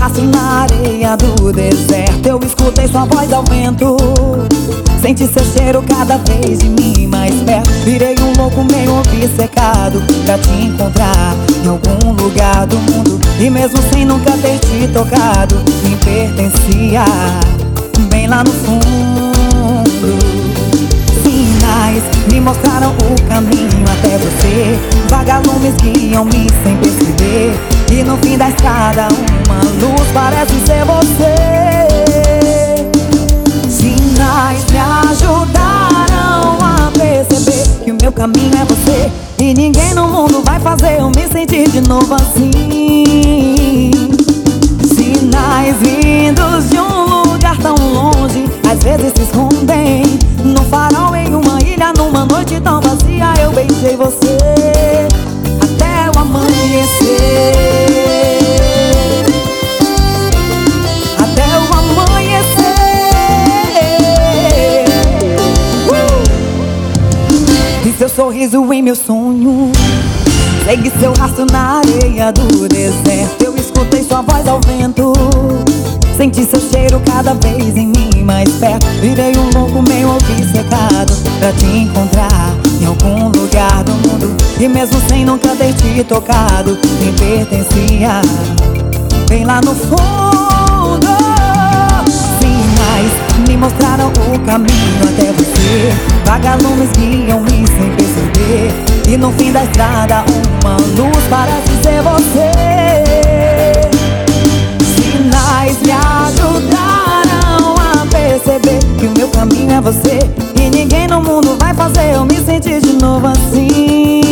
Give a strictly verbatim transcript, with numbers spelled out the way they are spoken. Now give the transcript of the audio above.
rastro na areia do deserto. Eu escutei sua voz ao vento, senti seu cheiro cada vez de mim mais perto. Virei um louco meio obcecado pra te encontrar em algum lugar do mundo. E mesmo sem nunca ter te tocado, me pertencia bem lá no fundo. Sinais me mostraram o caminho até você. Vagalumes guiam-me sem perceber. E no fim da estrada uma luz parece ser você. Sinais me ajudaram a perceber que o meu caminho é você. E ninguém no mundo vai fazer eu me sentir de novo assim. Sinais vindos de um lugar tão longe, às vezes se escondem no farol em uma ilha, numa noite tão vazia. Eu beijei você até o amanhecer. Até o amanhecer. uh! E seu sorriso em meu sonho, segue seu rastro na areia do deserto. Eu escutei sua voz ao vento, senti seu cheiro cada vez em mim mais perto. Virei um louco meio obcecado pra te encontrar em algum lugar do mundo. E mesmo sem nunca ter te tocado, me pertencia bem lá no fundo. Sinais me mostraram o caminho até você. Vagalumes guiam-me sem perceber. E no fim da estrada uma luz parece ser você. Sinais me ajudaram a perceber que o meu caminho é você. E ninguém no mundo vai fazer eu me sentir de novo assim.